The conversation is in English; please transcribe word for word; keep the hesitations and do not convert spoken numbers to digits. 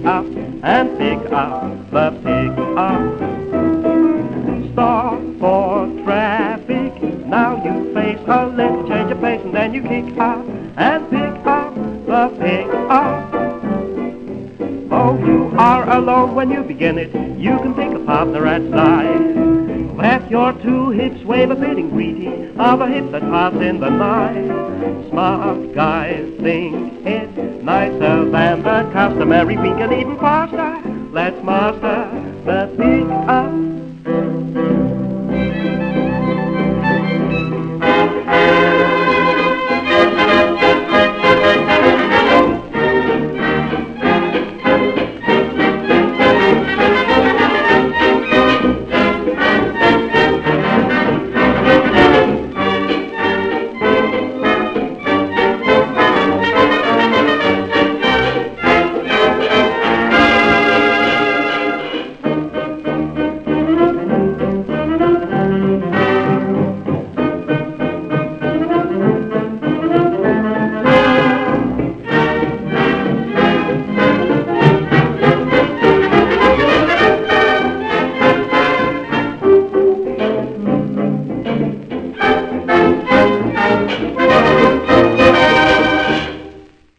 up and pick up the pick-up. Stop for traffic. Now you face a little change of pace, and then you kick up and pick up the pick-up. Oh, you are alone when you begin it. You can pick a partner at night. Let your two hips wave a fitting greeting of a hip that toss in the night. Smart guys think it's nicer than the customary wink, and even faster. Let's master